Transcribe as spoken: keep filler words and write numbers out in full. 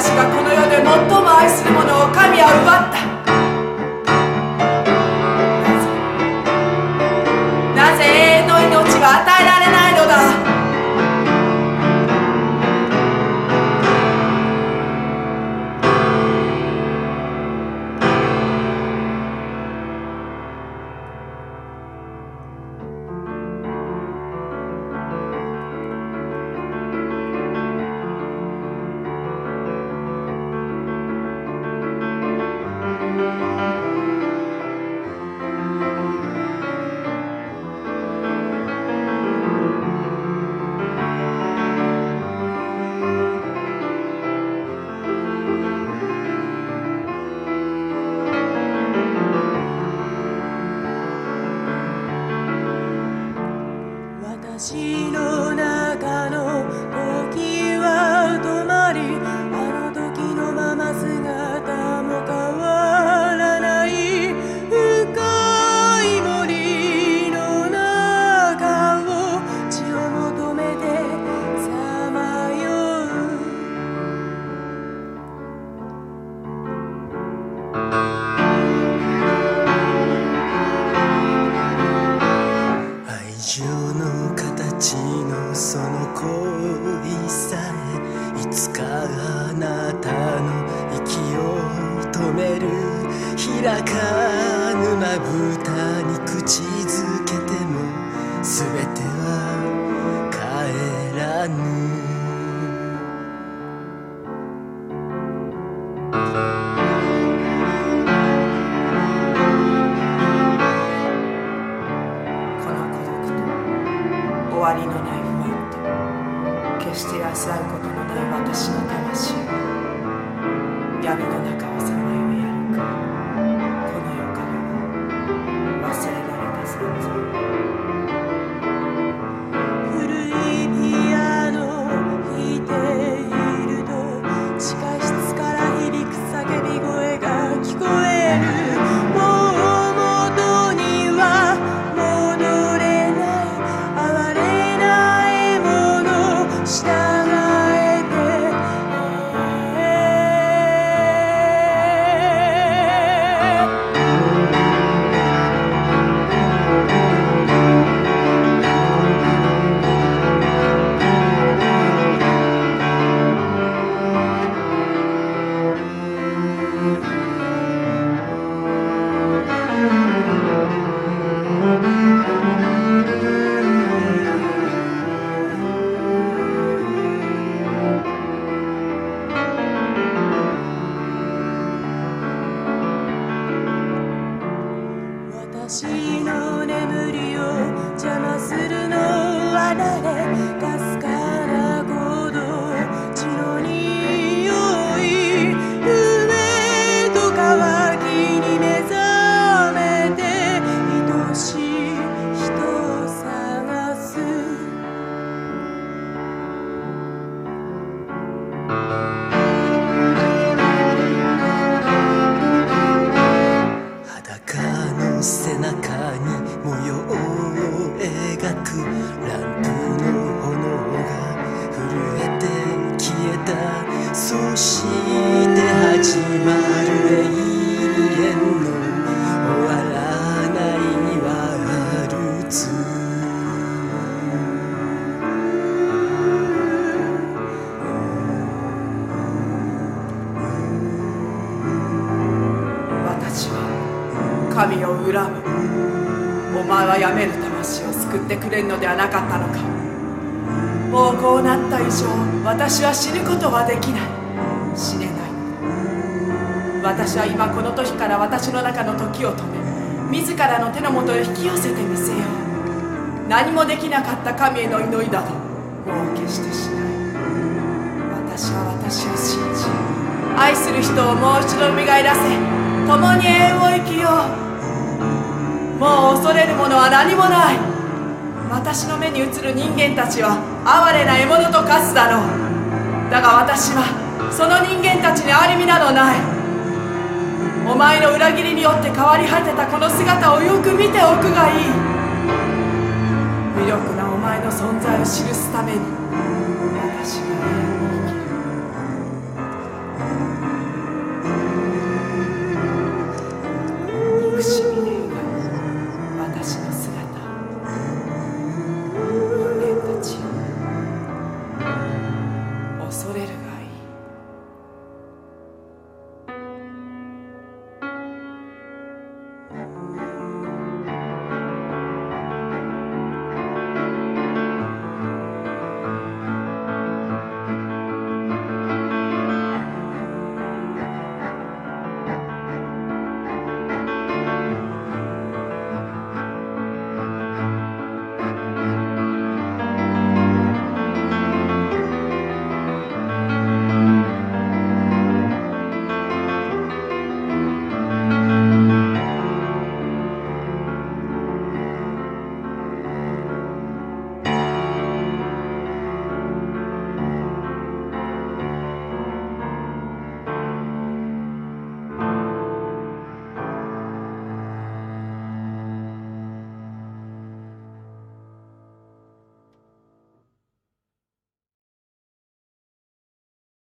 私がこの世で最も愛するものを神は奪った。なぜなぜ永遠の命が与えられないのだ。 私の中の時は止まり、あの時のまま姿も変わらない。深い森の中を血を求めてさまよう。愛情の形のその恋さえ、いつかあなたの息を止める。開かぬまぶたに口づけても全ては帰らぬ。 終わりのない不安と決して安らぐことのない私の魂、闇の中をさまよい歩く。この世から忘れられた存在。 古いピアノを弾いていると、地下室から響く叫び声が聞こえる。私の眠りを邪魔するのは誰。かすかな鼓動、血の匂い、夢と渇きに目覚めて愛しい人を探す。背中に模様を描くランプの炎が震えて消えた。そして始まる永遠の終わらないワルツ。 私は神を恨む。お前はやめる魂を救ってくれるのではなかったのか。もうこうなった以上、私は死ぬことはできない。死ねない。私は今この時から私の中の時を止め、自らの手の元へ引き寄せてみせよう。何もできなかった神への祈りなどもう決してしない。私は私を信じ、愛する人をもう一度蘇らせ、共に永遠を生きよう。もう恐れるものは何もない。私の目に映る人間たちは哀れな獲物と化すだろう。だが私はその人間たちに憐れみなどない。お前の裏切りによって変わり果てたこの姿をよく見ておくがいい。無力なお前の存在を記すために私は